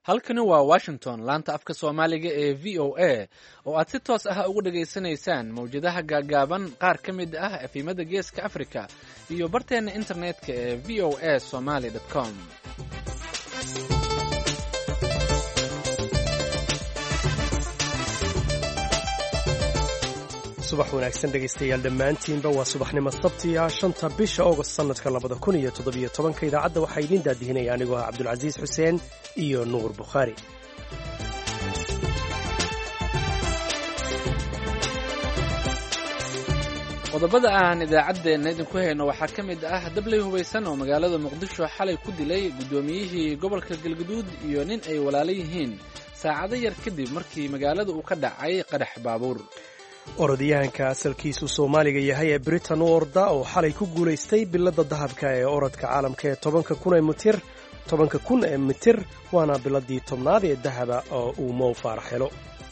halkani waa Washington, laanta afka Soomaaliga ee VOA oo aad si toos ah ugu dhageysanaysaan mawjadaha gaagaaban qaar ka mid ah efimada Geeska Afrika iyo barteena internetka ee voasomali.com. subax wanaagsan dhegaystayaal dhammaantiinba waa subaxnimo sabtiya 5 bisha August sanadka 2017 idaacadda waxaa idin daadihinaya anigoo ah Cabdulcasiis Xuseen iyo Nuur Bukhaari. qodobada aan idaacadeena idinku hayno waxaa ka mid ah dablay hubeysan oo magaalada Muqdisho xalay ku dilay gudoomiyihii gobolka Galgaduud iyo nin ay walaalo yihiin saacado yar kadib markii magaalada uu ka dhacay qarax baabuur. orodyahanka asalkiisu Soomaaliga yahay ee Britain u orda oo xalay ku guulaystay bilada dahabka ee orodka caalamka ee 10,000 mitir waana biladii 10aad ee dahaba oo uu Mo Farah helo.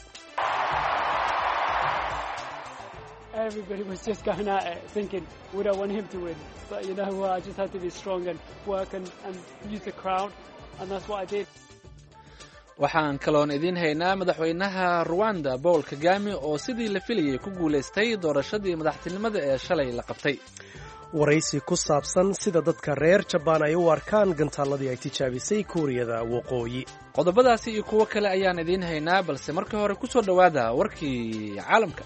Everybody was just going at it thinking we don't want him to win, but you know what, I just had to be strong and work and use the crowd, and that's what I did. waxaan kaloon idin haynaa madaxweynaha Rwanda Paul Kagame oo sidii la filayay ku guulaystay doorashadii madaxtinimada ee shalay la qabtay. waraysi ku saabsan sida dadka reer Japan ay u arkaan gantaaladii ay tijaabisay Kuuriyada Waqooyi. qodobadaasi iyo kuwo kale ayaan idin haynaa, balse marka hore ku soo dhawaada warkii caalamka.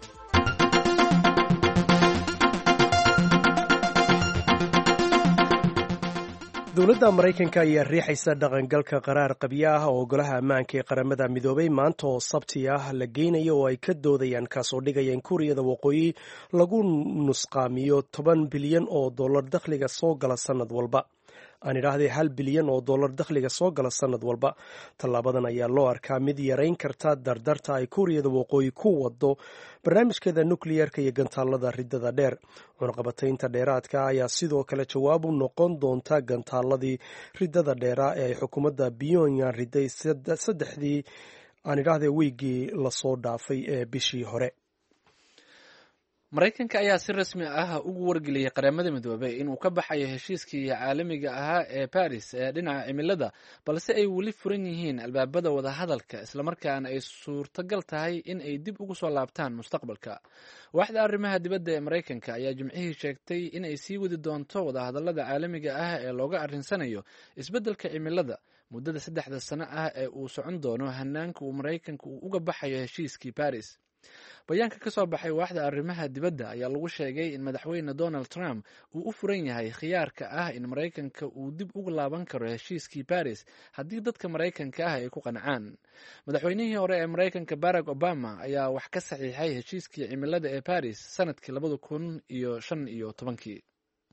dowladda Mareykanka ayaa riixaysa dhaqangalka qaraar qabyo ah oo golaha ammaanka ee qaramada midoobay maanta oo sabti ah la geynayo oo ay ka doodayaan kaasoo dhigaya in Kuuriyada Waqooyi lagu nusqaamiyo $10 bilyan oo dakhliga soo gala sanad walba. aan idhaahdee $1 bilyan oo dakhliga soo gala sanad walba. tallaabadan ayaa loo arkaa mid yarayn karta dardarta ay Kuuriyada Waqooyi ku wado barnaamijkeeda nukliyeerka iyo gantaalada ridada dheer. cunaqabataynta dheeraadka ayaa sidoo kale jawaab u noqon doonta gantaaladii ridada dheeraa ee ay xukuumadda Pyongyang riday saddexdii aan idhaahdee wiigii lasoo dhaafay ee bishii hore. Mareykanka ayaa si rasmi ah ugu wargeliyay qaramada midoobay inuu ka baxayo heshiiskii caalamiga ahaa ee Paris ee dhinaca cimilada, balse ay weli furan yihiin albaabada wada hadalka isla markaana ay suurtagal tahay in ay dib ugu soo laabtaan mustaqbalka. waaxda arrimaha dibadda ee Mareykanka ayaa Jimcihii sheegtay in ay sii wadi doonto wada hadallada caalamiga ah ee looga arrinsanayo isbeddelka cimilada muddada 3 sano ah ee uu socon doono hanaanka uu Mareykanku uga baxayo heshiiskii Paris. bayaanka ka soo baxay waaxda arrimaha dibadda ayaa lagu sheegay in madaxweyne Donald Trump uu u furan yahay khiyaarka ah in Mareykanka uu dib uga laaban karo heshiiskii Paris haddii dadka Mareykanka ah ay ku qancaan. madaxweynihii hore ee Mareykanka Barack Obama ayaa wax ka saxiixay heshiiskii cimilada ee Paris sanadkii 2015.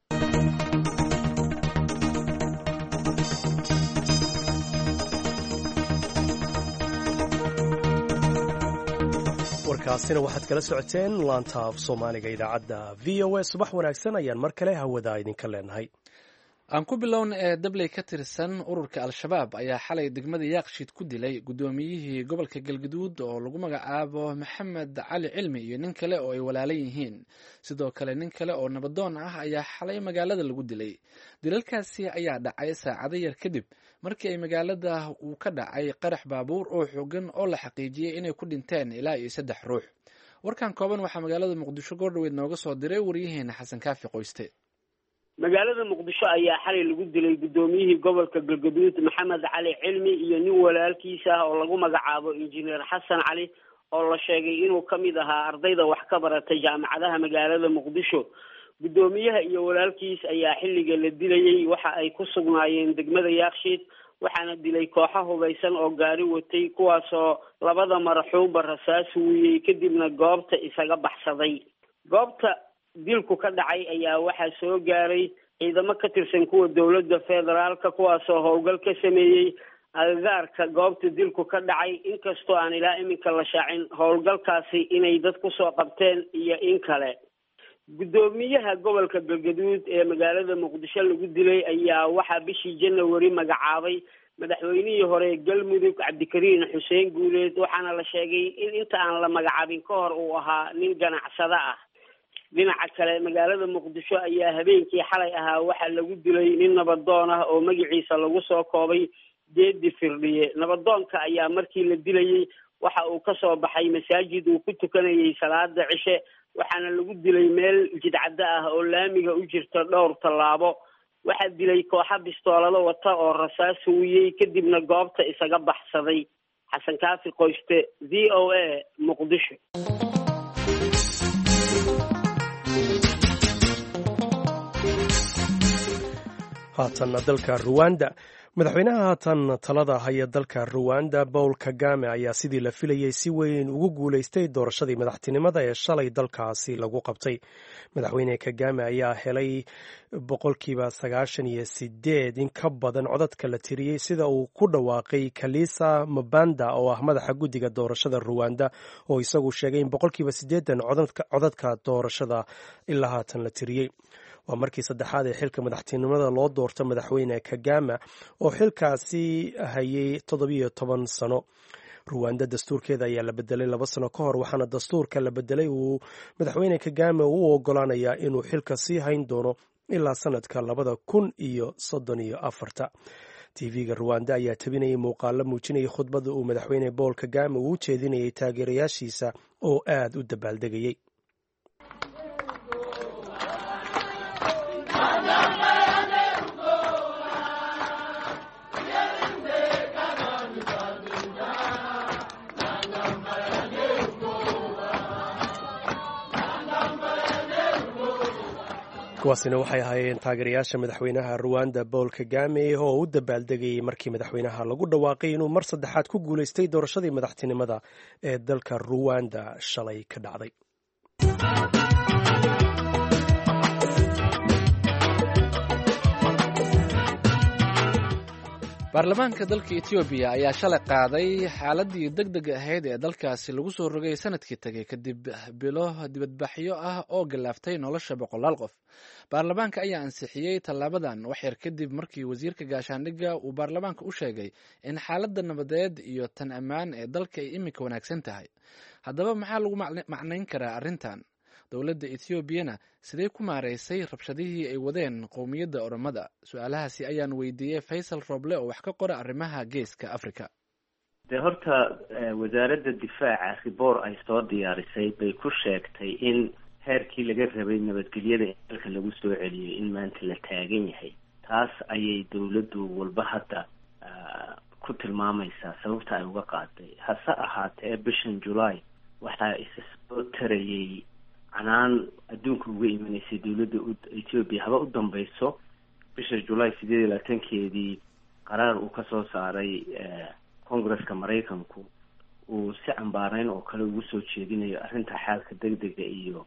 warkaasina waxaad kala socoteen laanta af Soomaaliga idaacadda VOA. subax wanaagsan ayaan mar kale hawada idinka leenahay. aan ku bilowna ee dablay ka tirsan ururka Al-Shabaab ayaa xalay degmada Yaaqshiid ku dilay gudoomiyihii gobolka Galgaduud oo lagu magacaabo Maxamed Cali Cilmi iyo nin kale oo ay walaalo yihiin. sidoo kale nin kale oo nabadoon ah ayaa xalay magaalada lagu dilay. dilalkaasi ayaa dhacay saacado yar kadib markii ay magaalada uu ka dhacay qarax baabuur oo xooggan oo la xaqiijiyay inay ku dhinteen ilaa 3 ruux. warkan kooban waxaa magaalada Muqdisho goordhaweed nooga soo diray wariyaheena Xasan Kaafi Qoyste. magaalada Muqdisho ayaa xalay lagu dilay gudoomiyihii gobolka Galgaduud Maxamed Cali Cilmi iyo nin walaalkiisa ah oo lagu magacaabo Injineer Xasan Cali oo la sheegay inuu kamid ahaa ardayda wax ka baratay jaamacadaha magaalada Muqdisho. gudoomiyaha iyo walaalkiis ayaa xilliga la dilayay waxa ay ku sugnaayeen degmada Yaaqshiid, waxaana dilay kooxo hubeysan oo gaari watay kuwaasoo labada marxuumba rasaas weeyay kadibna goobta isaga baxsaday. goobta dilku ka dhacay ayaa waxaa soo gaaray ciidamo ka tirsan kuwa dowladda federaalka kuwaasoo howlgal ka sameeyey agagaarka goobta dilku ka dhacay, inkastoo aan ilaa iminka la shaacin howlgalkaasi inay dad ku soo qabteen iyo in kale. gudoomiyaha gobolka Galgaduud ee magaalada Muqdisho lagu dilay ayaa waxaa bishii January magacaabay madaxweynihii hore Galmudug Cabdikariin Xuseen Guuleed, waxaana la sheegay in inta aan la magacaabin ka hor uu ahaa nin ganacsade ah. dhinaca kale magaalada Muqdisho ayaa habeenkii xalay ahaa waxaa lagu dilay nin nabadoon ah oo magaciisa lagu soo koobay geedi firdhiye. nabadoonka ayaa markii la dilayey waxa uu ka soo baxay masaajid uu ku tukanayay salaada cishe, waxaana lagu dilay meel jidcaddo ah oo laamiga u jirta dhowr tallaabo. waxaa dilay kooxa bistoolado wata oo rasaas huwiyey kadibna goobta isaga baxsaday. xasan kaafi qoyste, v o a, muqdisho. haatanna dalka ruwanda. madaxweynaha haatan talada haya dalka ruwanda Paul Kagame ayaa sidii la filayey si weyn ugu guulaystay doorashadii madaxtinimada ee shalay dalkaasi lagu qabtay. madaxweyne Kagame ayaa helay 98% in ka badan codadka la tiriyey sida uu ku dhawaaqay Kalisa Mabanda oo ah madaxa guddiga doorashada Ruwanda, oo isagu sheegay in 80% codadka doorashada ilaa haatan la tiriyey. waa markii saddexaad ee xilka madaxtinimada loo doorto madaxweyne Kagame oo xilkaasi hayay 17 sano. Ruwanda dastuurkeeda ayaa la bedelay 2 sano ka hor, waxaana dastuurka la bedelay uu madaxweyne Kagame u ogolaanayaa inuu xilka sii hayn doono ilaa sanadka 2034. TV-ga Ruwanda ayaa tabinayay muuqaalo muujinayay khudbada uu madaxweyne Paul Kagame uu jeedinayay taageerayaashiisa oo aad u dabaaldegayay. kuwaasina waxay ahaayeen taageerayaasha madaxweynaha Ruwanda Paul Kagame oo u dabaaldegayay markii madaxweynaha lagu dhawaaqay inuu mar saddexaad ku guulaystay doorashadii madaxtinimada ee dalka Ruwanda shalay ka dhacday. baarlamaanka dalka Ethiopia ayaa shalay qaaday xaaladii degdega ahayd ee dalkaasi lagu soo rogay sanadkii tagay kadib bilo dibadbaxyo ah oo galaaftay nolosha boqolaal qof. baarlamaanka ayaa ansixiyey tallaabadan wax yar kadib markii wasiirka gaashaandhigga uu baarlamaanka u sheegay in xaaladda nabadeed iyo tan ammaan ee dalka ay iminka wanaagsan tahay. haddaba maxaa lagu macnayn karaa arrintan? dowladda Ethiopiana sidee ku maareysay rabshadihii ay wadeen qowmiyadda Oromada? su-aalahaasi ayaan weydiiyey Faysal Roble oo wax ka qora arrimaha geeska Afrika. de horta wasaaradda difaaca riboor ay soo diyaarisay bay ku sheegtay in heerkii laga rabay nabadgelyada in dalka lagu soo celiyay in maanta la taagan yahay. taas ayay dowladdu walba hadda ku tilmaamaysaa sababta ay uga qaaday. hase ahaatee bishan July waxaa isa soo tarayay canaan adduunka uga imanaysay dowladda Ethiopia haba u dambayso bisha July 28-keedii qaraar uu ka soo saaray Congress-ka Mareykanku uu si cambaareyn oo kale ugu soo jeedinayo arrinta xaalka degdega iyo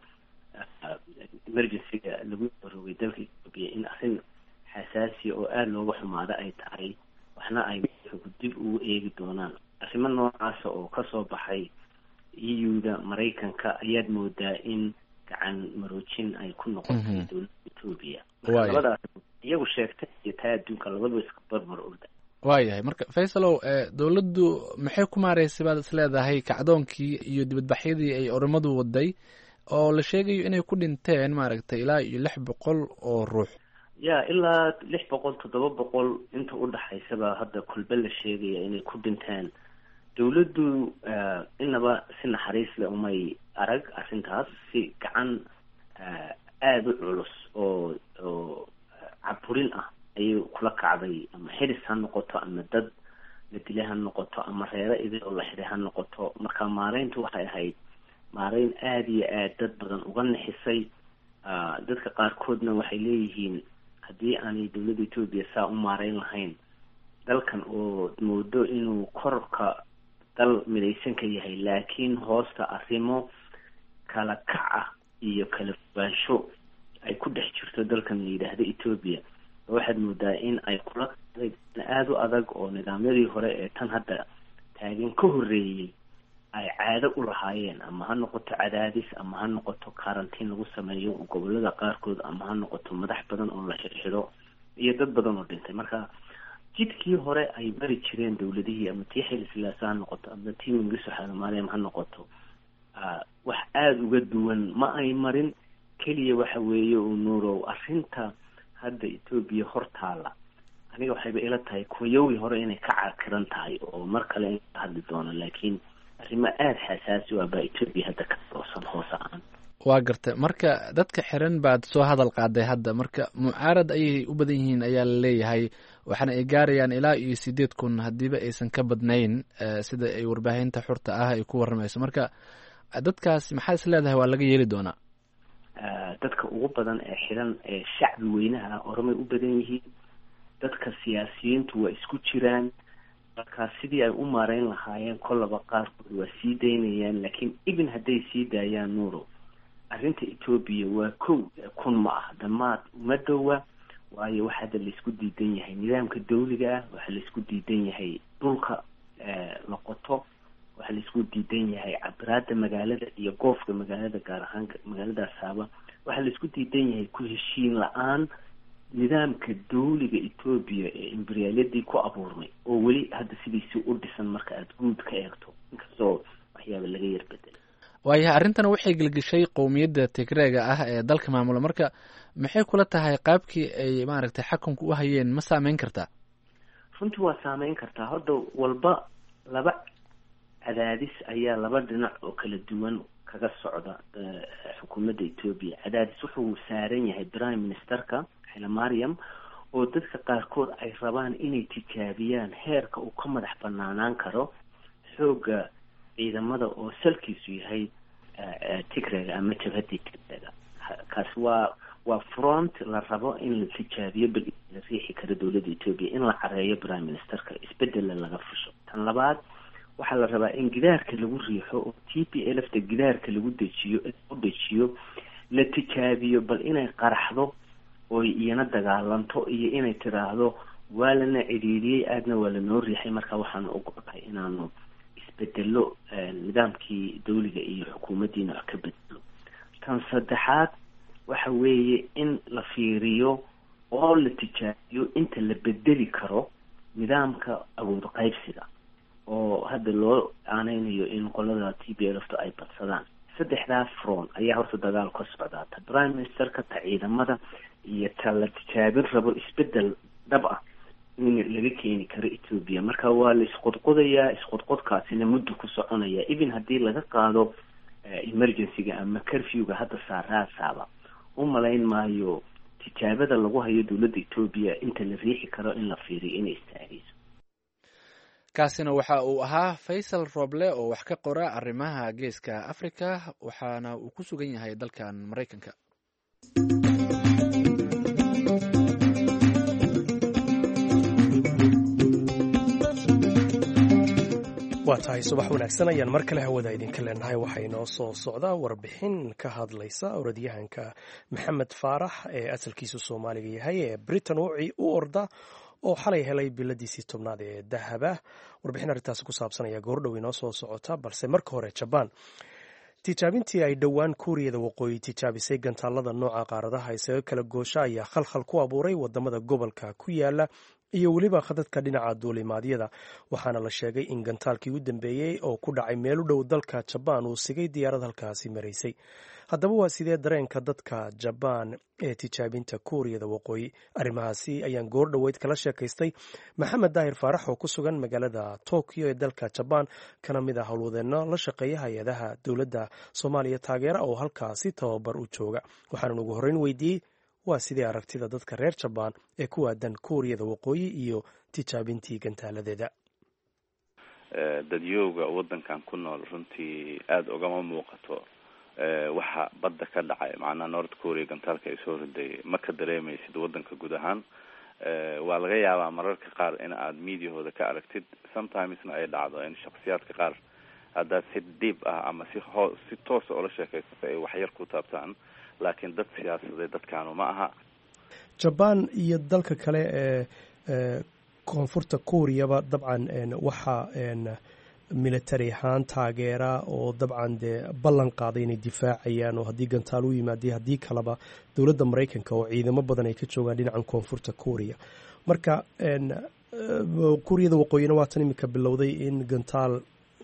emergency-ga lagu rogay dalka Ethiopia in arrin xasaasi oo aad looga xumaada ay tahay, waxna ay dib ugu eegi doonaan. arrimo noocaas oo ka soo baxay EU-da Mareykanka ayaad moodaa in gacan maroojin ay ku noqotay dowladda Ethiopia. labadaas iyagu sheegtay iyo taa adduunka labadaba iska barbar orda. waayahay marka Faysalow, dowladdu maxay ku maareysay baad isleedahay kacdoonkii iyo dibadbaxyadii ay Oromadu waday oo la sheegayo inay ku dhinteen maaragtay ilaa iyo 600 oo ruux? ilaa 600-700 inta u dhaxaysaba hadda kulba la sheegaya inay ku dhinteen. dowladdu inaba si naxariis leh umay arag arrintaas, si gacan aada u culus oo caburin ah ayay kula kacday, ama xiris ha noqoto ama dad la dilay ha noqoto ama reero idil oo la xiray ha noqoto. marka maareyntu waxay ahayd maareyn aada iyo aad dad badan uga nixisay. dadka qaarkoodna waxay leeyihiin haddii aanay dowladda Ethiopia saa u maareyn lahayn dalkan oo moodo inuu korka dal midaysan ka yahay, laakiin hoosta arrimo kala kac ah iyo kala fogaansho ay ku dhex jirto dalkan la yidhaahdo Ethiopia. waxaad moodaa in ay kula aada u adag oo nidaamyadii hore ee tan hadda taagan ka horreeyey ay caado u lahaayeen, ama ha noqoto cadaadis ama ha noqoto karantiin lagu sameeyo gobolada qaarkood, ama ha noqoto madax badan oo la xirxidho iyo dad badan oo dhintay. marka jidkii hore ay bari jireen dowladihii, ama tii Haile Selassie ha noqoto ama tii Mengistu Haile Mariam ha noqoto, wax aada uga duwan ma ay marin. keliya waxa weeye uu nuurow arrinta hadda Ethiopia hortaala aniga waxayba ila tahay kuwayowii hore inay ka cakiran tahay oo mar kale in ka hadli doono, laakiin arrimo aada xasaasi ah baa Ethiopia hadda ka toosan hoos aan. waa gartay. marka dadka xiran baad soo hadal qaaday hadda, marka mucaarad ayay u badan yihiin ayaa la leeyahay, waxaana ay gaarayaan ilaa iyo 8,000 haddiiba aysan ka badnayn sida ay warbaahinta xurta ah ay ku warramayso. marka dadkaas maxaa is leedahay waa laga yeeli doonaa? dadka ugu badan ee xiran ee shacbi weynaha oromay u badan yihiin. dadka siyaasiyiintu waa isku jiraan, markaa sidii ay u maareyn lahaayeen kollaba qaarkood waa sii daynayaan, laakiin ibn hadday sii daayaan nuuro, arrinta Ethiopia waa kun ma ah dhammaad uma dhowa, waayo waxaa hadda laisku diidan yahay nidaamka dawliga ah, waxaa laisku diidan yahay dhulka la qoto, waxaa laisku diidan yahay cabiraada magaalada iyo goofka magaalada, gaar ahaan magaalada Saaba, waxaa laisku diidan yahay ku heshiin la-aan nidaamka dawliga Ethiopia ee imperialyadii ku abuurmay oo weli hadda sidiisii u dhisan marka aada guud ka eegto, inkastoo waxyaaba laga yar bedelay. waayahay arrintan waxay gelgeshay qowmiyadda Tigreega ah ee dalka maamula, marka maxay kula tahay qaabkii ay maaragtay xakunka u hayeen ma saameyn kartaa? runtii waa saameyn kartaa. hadda walba laba cadaadis ayaa laba dhinac oo kala duwan kaga socda xukuumadda Ethiopia. cadaadis wuxuu saaran yahay prime ministerka Hailemariam oo dadka qaarkood ay rabaan inay tijaabiyaan heerka uu ka madax banaanaan karo xooga ciidamada oo salkiisu yahay Tigreega ama jabhadii Tigreega. kaas waa front la rabo in la tijaabiyo bal la riixi karo dowladda Ethiopia in la careeyo prime ministerka isbedel laga fusho. tan labaad waxaa la rabaa in gidaarka lagu riixo oo TPLF-ta gidaarka lagu dejiyo la tijaabiyo bal inay qaraxdo oo iyana dagaalanto iyo inay tiraahdo waa lana cidhiidhiyey aadna waa lanoo riixay, marka waxaan ogolahay inaanu isbedelo nidaamkii dawliga iyo xukuumaddiina wax ka bedelo. tan saddexaad waxa weeye in la fiiriyo oo la tijaabiyo inta la bedeli karo nidaamka awood qaybsiga oo hadda loo aaneynayo in qolada TPLF-ta ay badsadaan. saddexdaas front ayaa horta dagaal ka socdaa, ta prime ministerka, ta ciidamada iyo ta la tijaabin rabo isbedel dhab ah in laga keeni karo Ethiopia. marka waa la isqodqodayaa, isqodqodkaasina muddo ku soconaya even haddii laga qaado emergency-ga ama curfew-ga hadda saaraa Saaba. u malayn maayo tijaabada lagu hayo dowladda Ethiopia inta la riixi karo in la fiiriyo inay istaagayso. kaasina waxa uu ahaa Faysal Roble oo wax ka qora arrimaha geeska Afrika, waxaana uu ku sugan yahay dalkan Mareykanka. waa tahay subax wanaagsan ayaan mar kale hawada idinka leenahay. waxaa inoo soo socdaa warbixin ka hadlaysa orodyahanka Maxamed Faarax ee asalkiisu Soomaaliga yahay ee Britain u orda oo xalay helay biladiisii 10aad ee dahaba. warbixin arrintaasi ku saabsan ayaa goordhow inoo soo socota, balse marka hore Jaban. tijaabintii ay dhowaan Kuuriyada Waqooyi tijaabisay gantaalada nooca qaaradaha isaga kala goosha ayaa khalkhal ku abuuray wadamada gobolka ku yaala iyo weliba khadadka dhinaca duulimaadyada, waxaana la sheegay in gantaalkii u dambeeyey oo ku dhacay meel u dhow dalka Jabaan uu sigay diyaarad halkaasi maraysay. haddaba waa sidee dareenka dadka Jabaan ee tijaabinta Kuuriyada Waqooyi? arrimahaasi ayaan goor dhoweyd kala sheekaystay Maxamed Daahir Faarax oo ku sugan magaalada Tokyo ee dalka Jabaan, kana mid ah howlwadeenno la shaqeeya hay-adaha dowladda Soomaaliya taageera oo halkaasi tababar u jooga. waxaan ugu horreyn weydiiyey waa sidee aragtida dadka reer Jabaan ee ku aadan Kuuriyada Waqooyi iyo tijaabintii gantaaladeeda. dadyooga waddankan ku nool runtii aada ugama muuqato waxa badda ka dhacay, macnaha North Korea gantaalka ay soo riday ma ka dareemaysid waddanka guud ahaan. waa laga yaabaa mararka qaar in aad mediahooda ka aragtid, sometimesna ay dhacdo in shakhsiyaadka qaar haddaad si deep ah ama si toosa oola sheekaysato ay waxyar ku taabtaan, laakiin dad siyaasadeed dadkaanu ma aha. Jabaan iyo dalka kale ee koonfurta Kuuriyaba dabcan waxaa military ahaan taageera oo dabcan dee ballan qaaday inay difaacayaan oo haddii gantaal u yimaadey haddii kaleba dowladda Mareykanka oo ciidamo badan ay ka joogaan dhinacan koonfurta Kuuriya. marka Kuuriyada Waqooyina waa tan imika bilowday in gantaal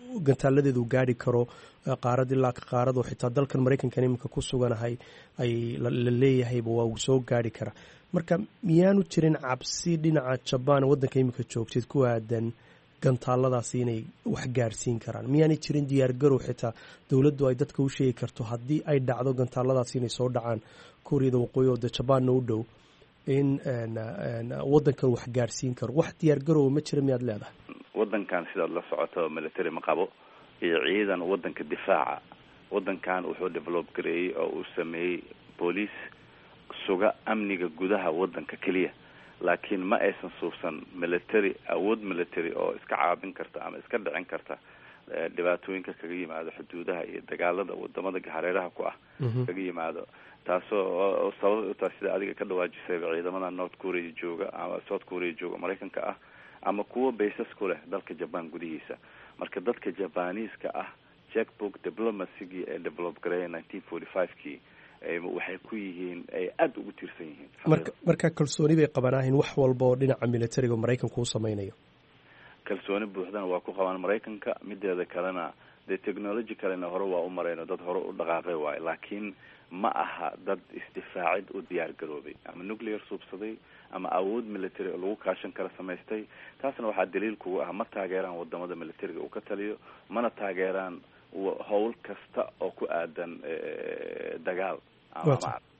gantaaladeedu gaari karo qaarad ilaa ka qaarado xitaa dalkan maraykankan iminka ku suganahay ay la leeyahayba waa uu soo gaari karaa marka miyaanu jirin cabsi dhinaca jabaan waddanka iminka joogtid ku aadan gantaaladaasi inay wax gaarsiin karaan miyaanay jirin diyaargarow xitaa dowladdu ay dadka u sheegi karto haddii ay dhacdo gantaaladaasi inay soo dhacaan kuuriyada waqooyi oo dee jabaanna u dhow in waddankan wax gaarsiin karo wax diyaargarow ma jira miyaad leedahay waddankan sidaad la socoto military ma qabo iyo ciidan waddanka difaaca waddankan wuxuu develop gareeyey oo uu sameeyey booliis suga amniga gudaha waddanka keliya laakiin ma aysan suubsan military awood military oo iska caabin karta ama iska dhicin karta dhibaatooyinka kaga yimaado xuduudaha iyo dagaalada wadamada hareeraha ku ah kaga yimaado taasoo sabab u tahay sida adiga ka dhawaajisayba ciidamada North Korea jooga ama South Korea jooga Mareykanka ah ama kuwa baysas ku leh dalka Japan gudihiisa marka dadka Japanese-ka ah checkbook diplomacy ee develop gareeyay 1945kii waxay ku yihiin ay aad ugu tirsan yihiin marka kalsooni bay qabanaayeen wax walba oo dhinaca militariga Mareykanku uu sameeyo kalsooni buuxdana waa ku qabaan Mareykanka mideeda kalena de technologically hore waa u mareyno dad hore u dhaqaaqay waay laakiin ma aha dad isdifaacid u diyaar garoobay ama nuclear subsaday ama awood military lagu kaashan kara samaystay taasna waxaa daliil kugu ah ma taageeraan wadamada militariga uu ka taliyo mana taageeraan hawl kasta oo ku aadan dagaal ama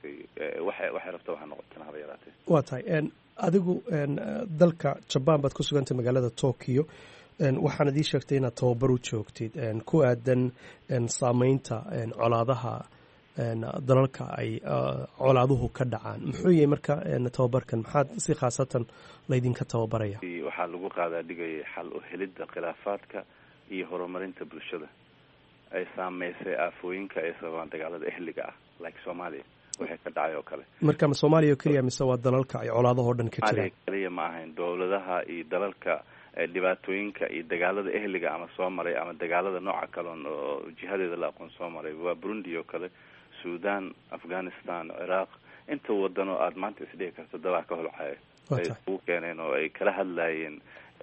waxay rabto waxa noqotay haba yaraatee waa tahay adigu dalka Japan baad ku sugantay magaalada Tokyo waxaan idin sheegtay inaad tababar u joogtid ku aadan saameynta colaadaha dalalka ay colaaduhu ka dhacaan muxuu yahay marka tababarkan maxaad si khaasatan laydinka tababaraya waxaa lagu qaadaa dhigay xal u helidda khilaafaadka iyo horumarinta bulshada ay saameysay aafooyinka ay sababaan dagaalada ehliga ah like Soomaaliya waxay ka dhacay oo kale marka ma Soomaaliya kaliya mise waa dalalka ay colaadaha dhan ka jiraan kaliya ma ahayn dawladaha iyo dalalka dhibaatooyinka iyo dagaalada ehliga ama soo maray ama dagaalada nooca kale oo jihadeeda la aqoon soo maray waa Burundi oo kale Sudan Afghanistan Iraq inta wadano aad maanta isdhihi karto daba ka holcay ay u keeneen oo ay kala hadlayeen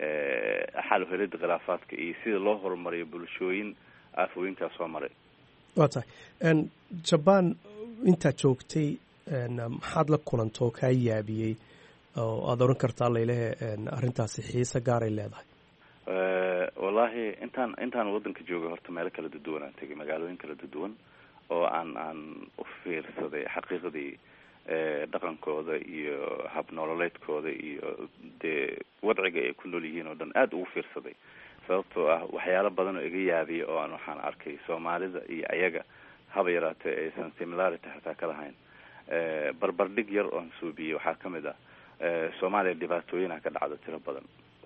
xal u helid khilaafaadka iyo sida loo horumariyo bulshooyin aafooyinka soo maray waa tahay Japan inta joogtay maxaad la kulantoo ka yaabiyay oo aad oran kartaa leeyahay arintaasi xiisa gaar ay leedahay wallahi intaan wadanka jooga horta meel kala duwan aan tagay magaalooyin kala duwan oo aan u fiirsaday xaqiiqadii dhaqankooda iyo hab nololeedkooda iyo dee wadciga ay ku nool yihiin oo dhan aad ugu fiirsaday sababtoo ah waxyaalo badan oo iga yaabiyay oo aan waxaan arkay Soomaalida iyo ayaga haba yaraatee aysan similarity hataa ka lahayn barbardhig yar oo aan suubiyey waxaa ka mid ah Soomaaliya dhibaatooyinka ka dhacda tiro badan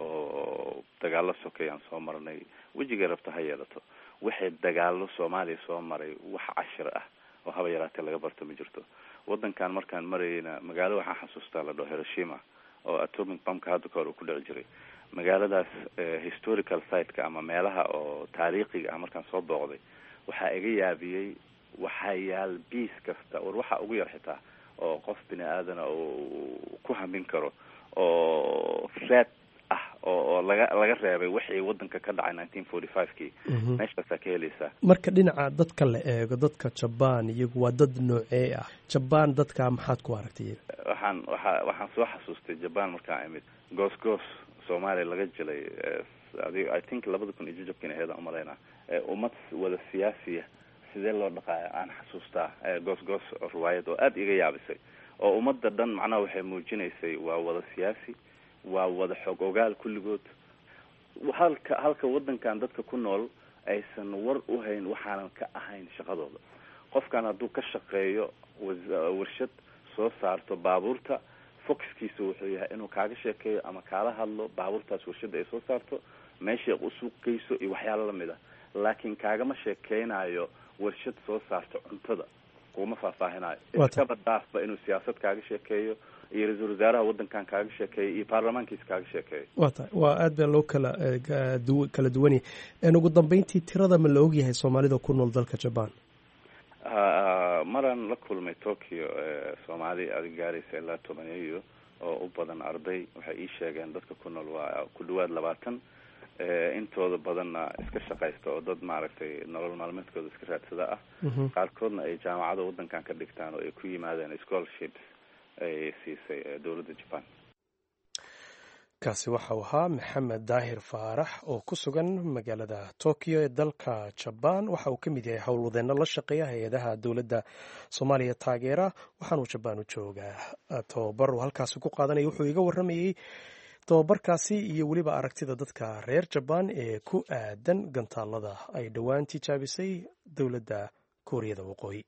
oo dagaalo sokeeyaan soo marnay wajiga rabta ha yeelato waxay dagaalo Soomaaliya soo maray wax cashir ah oo haba yaraatee laga barto ma jirto wadankan markaan marayna magaalo waxaan xasuustaa la dhaho Hiroshima oo atomic bomb hadda ka hor ku dhici jiray magaaladaas historical site-ka ama meelaha oo taariikhiga ah markaan soo booqday waxaa iga yaabiyay waxaa yaal biis kasta war waxa ugu yar xitaa oo qof bini aadana oo ku hamin karo oo flat ah oo laga reebay wixii wadanka ka dhacay 1945kii meeshaas ka helaysa marka dhinaca dadka la eego dadka Japan iyagu waa dad noocee ah Japan dadka maxaad ku aragtay waxaan soo xasuustay Japan markaan imid goos Soomaaliya laga jilay I think 2000 heeda umalayna ummad wada siyaasiya sidee loo dhaqaay aan xasuustaa goos riwaayad oo aad iga yaabisay oo ummadda dhan macnaha waxay muujinaysay waa wada siyaasi waa wada xog ogaal kulligood halka wadankan dadka ku nool aysan war u hayn waxaanan ka ahayn shaqadooda qofkan hadduu ka shaqeeyo warshad soo saarto baabuurta focuskiisa wuxuu yahay inuu kaaga sheekeeyo ama kaala hadlo baabuurtaas warshada ay soo saarto meesha u suuq geyso iyo waxyaalo lamid ah laakiin kaagama sheekeynayo warshad soo saarto cuntada kuma faahfaahinayo iskaba dhaafba inuu siyaasad kaaga sheekeeyo iyo ra-iisul wasaaraha wadankan kaaga sheekeeyo iyo baarlamaankiisa kaaga sheekeeyo waa aad baa loo kala duwan yahay ugu dambeyntii tirada ma la ogyahay Soomaalida ku nool dalka Japan maraan la kulmay Tokyo Soomaali adig gaaraysa ilaa 10 oo u badan arday waxay ii sheegeen dadka ku nool waa ku dhawaad 20 intooda badanna iska shaqaysta oo dad maaragtay nolol maalmeedkooda iska raadsada ah. qaarkoodna ay jaamacada waddankan ka dhigtaan oo ay ku yimaadeen scholarships ay siisay dowladda Japan. kaasi waxa uu ahaa maxamed daahir faarax oo ku sugan magaalada Tokyo ee dalka Japan. waxa uu ka mid yahay howlwadeenno la shaqeeya hay-adaha dowladda Soomaaliya taageera, waxaanu Japan u joogaa tababar uu halkaasi ku qaadanaya. wuxuu iga warramayey tababarkaasi iyo weliba aragtida dadka reer Japan ee ku aadan gantaalada ay dhowaan tijaabisay dowladda Kuuriyada Waqooyi.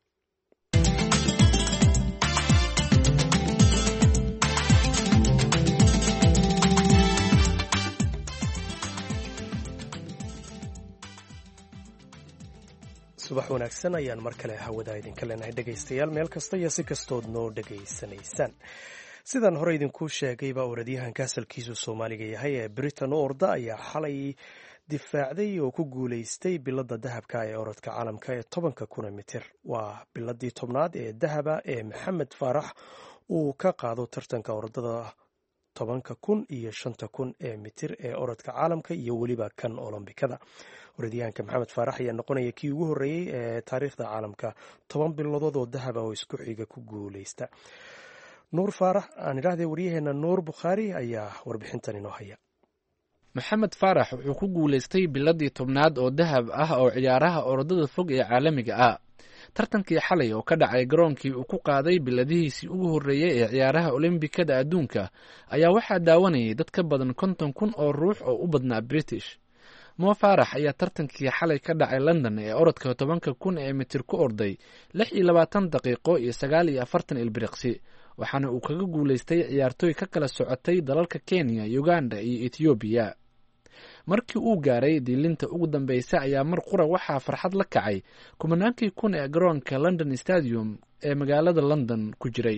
subax wanaagsan ayaan mar kale hawada idinka leenahay dhegaystayaal, meel kasta iyo si kastood noo dhegaysanaysaan. sidaan hore idinku sheegayba orodyahanka asalkiisu Soomaaliga yahay ee Britain u orda ayaa xalay difaacday oo ku guulaystay bilada dahabka ee orodka caalamka ee 10,000 mitir. waa biladii 10aad ee dahaba ee Maxamed Faarax uu ka qaado tartanka orodada 10,000 iyo 5,000 ee mitir ee orodka caalamka iyo weliba kan olombikada. orodyahanka Maxamed Faarax ayaa noqonaya kii ugu horreeyey ee taariikhda caalamka 10 bilood oo dahaba oo isku xiga ku guulaysta. nuur faarax aan idhaahdee waryaheena nuur bukhaari ayaa warbixintan inoo haya. maxamed faarax wuxuu ku guulaystay biladii 10aad oo dahab ah oo ciyaaraha orodada fog ee caalamiga ah. tartankii xalay oo ka dhacay garoonkii uu ku qaaday biladihiisii ugu horreeyey ee ciyaaraha olombikada adduunka ayaa waxaa daawanayay dad ka badan 50,000 oo ruux oo u badnaa British. Mo Faarax ayaa tartankii xalay ka dhacay London ee orodka 10,000 ee mitir ku orday 26 daqiiqo iyo 49 ilbiriqsi, waxaana uu kaga guulaystay ciyaartooy ka kala socotay dalalka Kenya, Uganda iyo Ethiopia. markii uu gaaray diilinta ugu dambaysa ayaa mar qura waxaa farxad la kacay 10,000 ee garoonka London Stadium ee magaalada London ku jiray.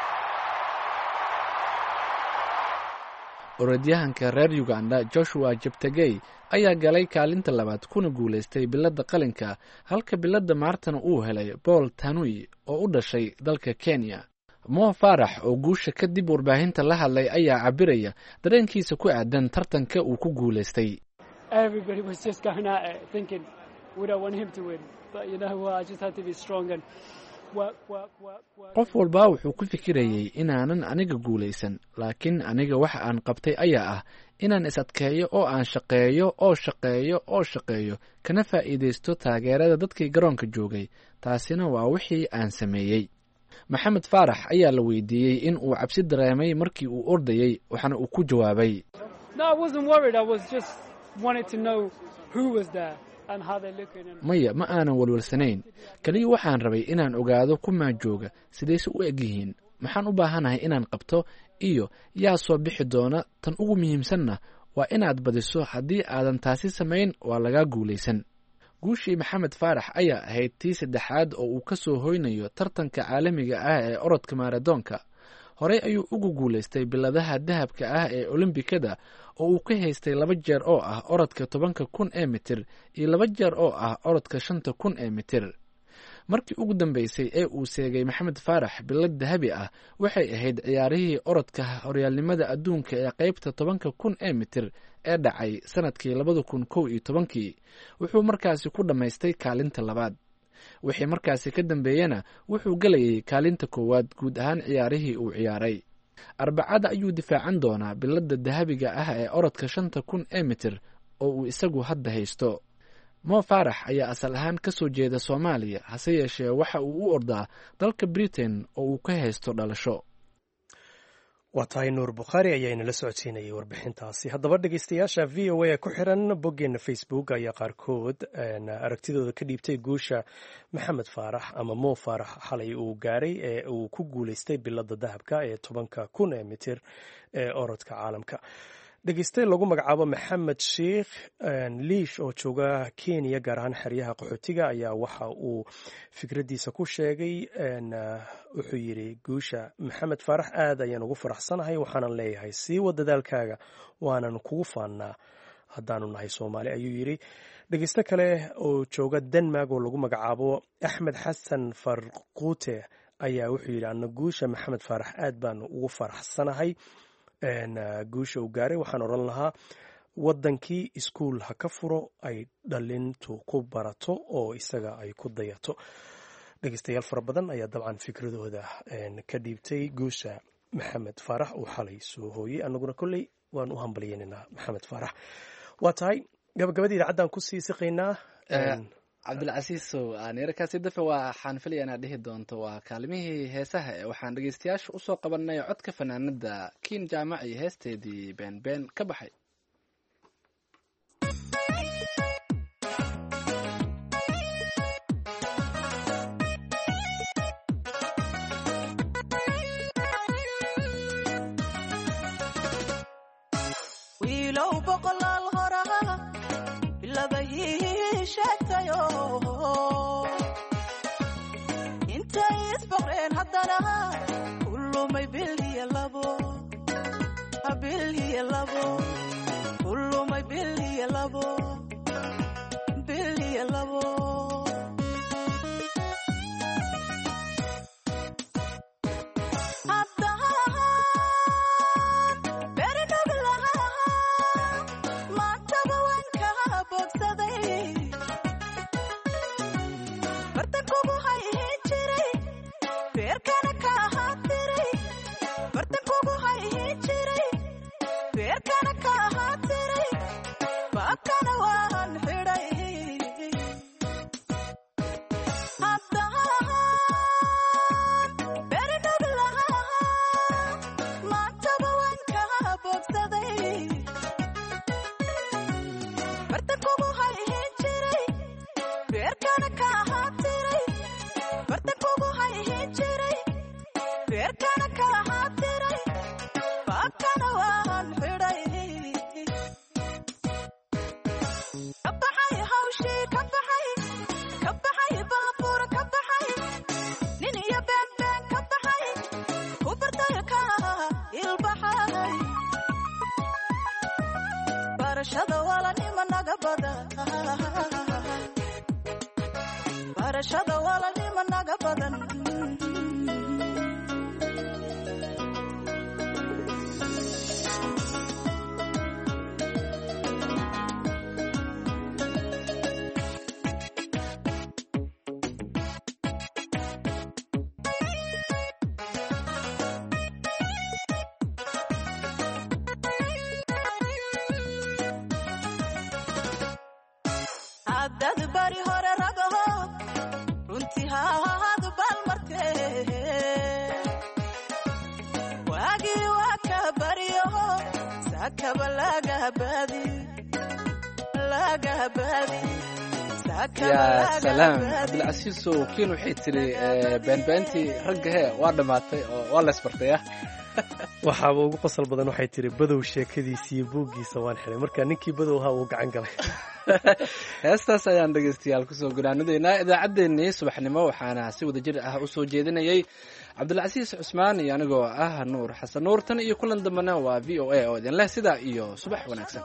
orodyahanka reer Uganda Joshua Cheptegei ayaa galay kaalinta labaad kuna guulaystay bilada qalinka, halka bilada maartana uu helay Paul Tanui oo u dhashay dalka Kenya. Mo Faarax oo guusha kadib warbaahinta la hadlay ayaa cabiraya dareenkiisa ku aadan tartanka uu ku guulaystay. Everybody was just going at it thinking we don't want him to win, but you know what, I just had to be strong and work. qof walba wuxuu ku fikirayay inaanan aniga guulaysan, laakiin aniga waxa aan qabtay ayaa ah inaan is adkeeyo oo aan shaqeeyo kana faa'iidaysto taageerada dadkii garoonka joogay. taasina waa wixii aan sameeyey. Maxamed Faarax ayaa la weydiiyey in uu cabsi dareemay markii uu ordayay, waxaana uu ku jawaabay maya, ma aanan walwalsanayn, kaliya waxaan rabay inaan ogaado kumaa jooga, sidayse u eg yihiin, maxaan u baahanahay inaan qabto iyo yaa soo bixi doona. tan ugu muhiimsanna waa inaad badiso, haddii aadan taasi samayn waa lagaa guulaysan. guushii Maxamed Faarax ayaa ahayd tii 3aad oo uu ka soo hoynayo tartanka caalamiga ah ee orodka maaradoonka. horey ayuu ugu guulaystay biladaha dahabka ah ee olombikada oo uu ka haystay 2 jeer oo ah orodka 10,000 ee mitir iyo 2 jeer oo ah orodka 5,000 ee mitir. markii ugu dambeysay ee uu seegay Maxamed Faarax bilad dahabi ah waxay ahayd ciyaarihii orodka horyaalnimada adduunka ee qaybta 10,000 ee mitir ee dhacay sanadkii 2011. wuxuu markaasi ku dhammaystay kaalinta labaad. wixii markaasi ka dambeeyana wuxuu galayay kaalinta koowaad guud ahaan ciyaarihii uu ciyaaray. Arbacada ayuu difaacan doonaa bilada dahabiga ah ee orodka 5,000 ee mitir oo uu isagu hadda haysto. Mo Faarax ayaa asal ahaan ka soo jeeda Soomaaliya, hase yeeshee waxa uu u ordaa dalka Britain oo uu ka haysto dhalasho. waa tahay nuur bukhaari ayaa inala socodsiinayay warbixintaasi. haddaba dhegeystayaasha v o a ee ku xiran boggeena Facebook ayaa qaarkood aragtidooda ka dhiibtay guusha Maxamed Faarax ama Mo Faarax xalay uu gaaray ee uu ku guulaystay bilada dahabka ee 10,000 ee mitir ee orodka caalamka. dhegeyste lagu magacaabo Maxamed Sheikh Liish oo jooga Kenya, gaar ahaan xeryaha qaxootiga, ayaa waxa uu fikradiisa ku sheegay. wuxuu yidhi guusha Maxamed Faarax aad ayaan ugu faraxsanahay, waxaanan leeyahay sii wada dadaalkaaga, waanan kugu faannaa haddaanu nahay Soomaali, ayuu yidhi. dhegeyste kale oo jooga Denmark oo lagu magacaabo Axmed Xasan Farquute ayaa wuxuu yidhi ana guusha Maxamed Faarax aad baan ugu faraxsanahay guusha uu gaaray. waxaan odhan lahaa waddankii iskuul ha ka furo ay dhalintu ku barato oo isaga ay ku dayato. dhegeystayaal fara badan ayaa dabcan fikradooda ka dhiibtay guusha maxamed faarax uu xalay soo hooyey. annaguna kolley waan u hambalyeynanaa maxamed faarax. waa tahay gabagabadii idaacaddan kusii siqaynaa. cabdilcasiisow aaneerkaasi dafe waxaan filaya inaad dhihi doonto waa kaalimihii heesaha ee waxaan dhegeystayaasha usoo qabanay codka fanaanada kiin jaamac iyo heesteedii beenbeen ka baxay. intay isboqreen haddana kulumay bilhiya labo kulumay bilhiya labo dad bari hore ragaho runtii haadu balmartee waagii waa ka baryaho saakaba laga baadi yaa salaam cabdilcasiisow kiin waxay tiri beenbeentii ragga hee waa dhammaatay oo waa la isbartaya. waxaaba ugu qosol badan waxay tiri badow sheekadiisa iyo buuggiisa waan xiray marka ninkii badowha uu gacan galay. heestaas ayaan dhegeystayaal kusoo gunaanadeynaa idaacaddeenii subaxnimo waxaana si wada jir ah u soo jeedinayay cabdilcasiis cusmaan iyo anigoo ah nuur xasan nuur. tan iyo kulan dambena waa v o a oo idin leh sidaa iyo subax wanaagsan.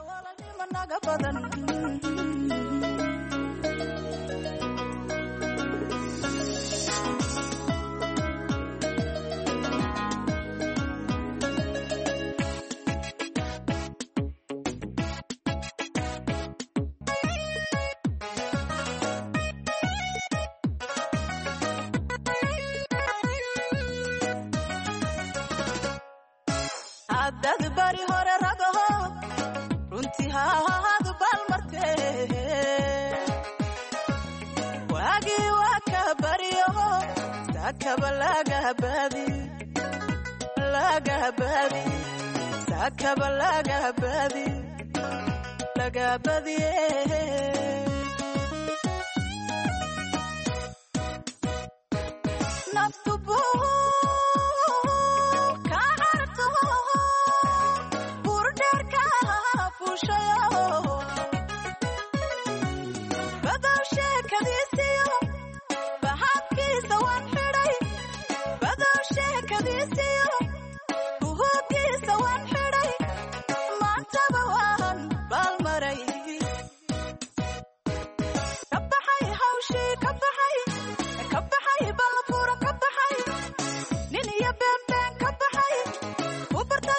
dad bari hore ragaho runtii haadu balmartee waagii waa ka baryaho saakaba laga baadi naftu buu